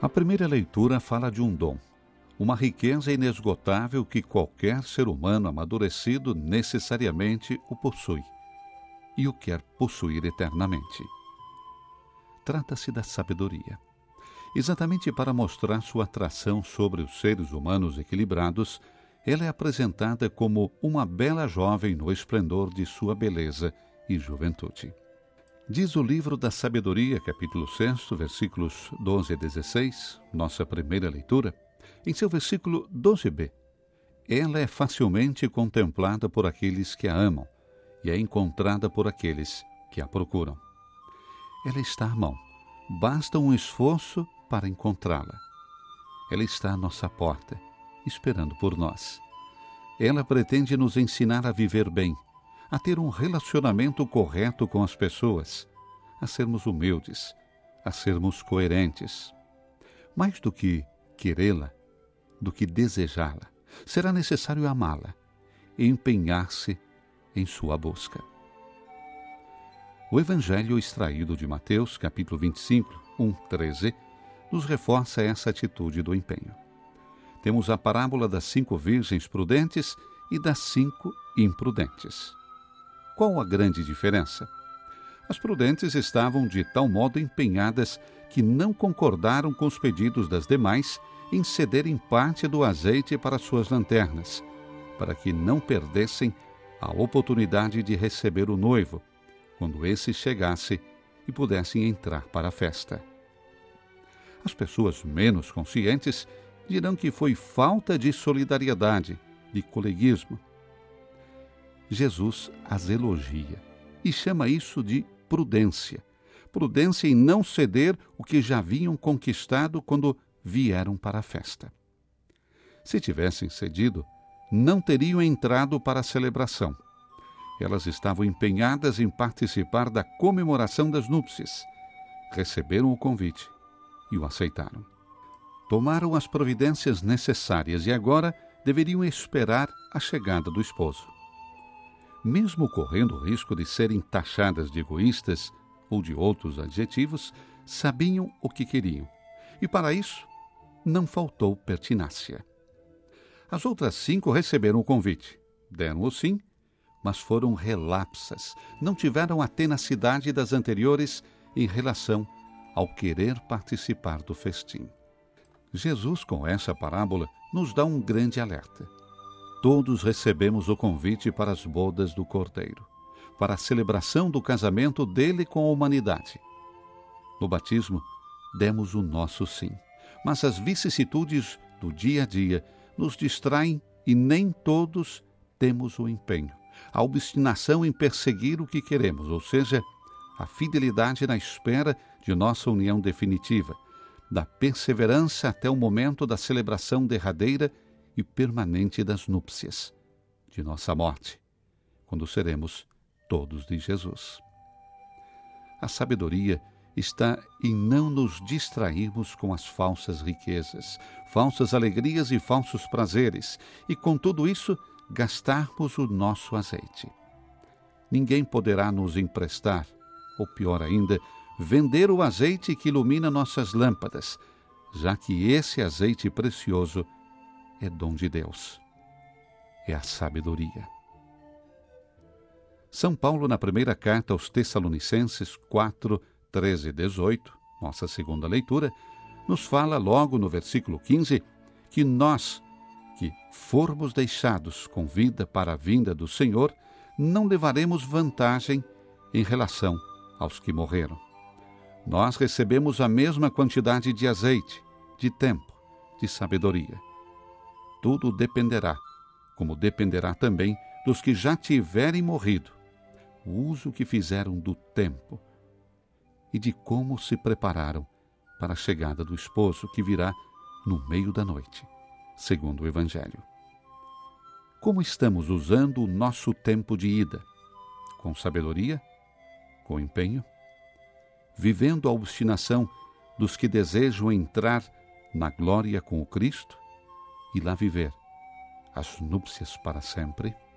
A primeira leitura fala de um dom, uma riqueza inesgotável que qualquer ser humano amadurecido necessariamente o possui e o quer possuir eternamente. Trata-se da sabedoria. Exatamente para mostrar sua atração sobre os seres humanos equilibrados, ela é apresentada como uma bela jovem no esplendor de sua beleza e juventude. Diz o livro da Sabedoria, capítulo 6, versículos 12 a 16, nossa primeira leitura, em seu versículo 12b, ela é facilmente contemplada por aqueles que a amam e é encontrada por aqueles que a procuram. Ela está à mão, basta um esforço para encontrá-la. Ela está à nossa porta, esperando por nós. Ela pretende nos ensinar a viver bem, a ter um relacionamento correto com as pessoas, a sermos humildes, a sermos coerentes. Mais do que querê-la, do que desejá-la, será necessário amá-la e empenhar-se em sua busca. O Evangelho extraído de Mateus, capítulo 25, 1:13, nos reforça essa atitude do empenho. Temos a parábola das 5 virgens prudentes e das 5 imprudentes. Qual a grande diferença? As prudentes estavam de tal modo empenhadas que não concordaram com os pedidos das demais em cederem parte do azeite para suas lanternas, para que não perdessem a oportunidade de receber o noivo, quando esse chegasse e pudessem entrar para a festa. As pessoas menos conscientes dirão que foi falta de solidariedade, de coleguismo. Jesus as elogia e chama isso de prudência. Prudência em não ceder o que já haviam conquistado quando vieram para a festa. Se tivessem cedido, não teriam entrado para a celebração. Elas estavam empenhadas em participar da comemoração das núpcias. Receberam o convite e o aceitaram. Tomaram as providências necessárias e agora deveriam esperar a chegada do esposo. Mesmo correndo o risco de serem taxadas de egoístas ou de outros adjetivos, sabiam o que queriam. E para isso, não faltou pertinácia. As outras 5 receberam o convite, deram o sim, mas foram relapsas, não tiveram a tenacidade das anteriores em relação ao querer participar do festim. Jesus, com essa parábola, nos dá um grande alerta. Todos recebemos o convite para as bodas do Cordeiro, para a celebração do casamento dele com a humanidade. No batismo, demos o nosso sim, mas as vicissitudes do dia a dia nos distraem e nem todos temos o empenho, a obstinação em perseguir o que queremos, ou seja, a fidelidade na espera de nossa união definitiva, da perseverança até o momento da celebração derradeira e permanente das núpcias, de nossa morte, quando seremos todos de Jesus. A sabedoria está em não nos distrairmos com as falsas riquezas, falsas alegrias e falsos prazeres, e com tudo isso gastarmos o nosso azeite. Ninguém poderá nos emprestar, ou pior ainda, vender o azeite que ilumina nossas lâmpadas, já que esse azeite precioso é dom de Deus. É a sabedoria. São Paulo, na primeira carta aos Tessalonicenses 4, 13 e 18, nossa segunda leitura, nos fala logo no versículo 15 que nós, que formos deixados com vida para a vinda do Senhor, não levaremos vantagem em relação aos que morreram. Nós recebemos a mesma quantidade de azeite, de tempo, de sabedoria. Tudo dependerá, como dependerá também dos que já tiverem morrido, o uso que fizeram do tempo e de como se prepararam para a chegada do esposo que virá no meio da noite, segundo o Evangelho. Como estamos usando o nosso tempo de ida? Com sabedoria? Com empenho? Vivendo a obstinação dos que desejam entrar na glória com o Cristo e lá viver as núpcias para sempre?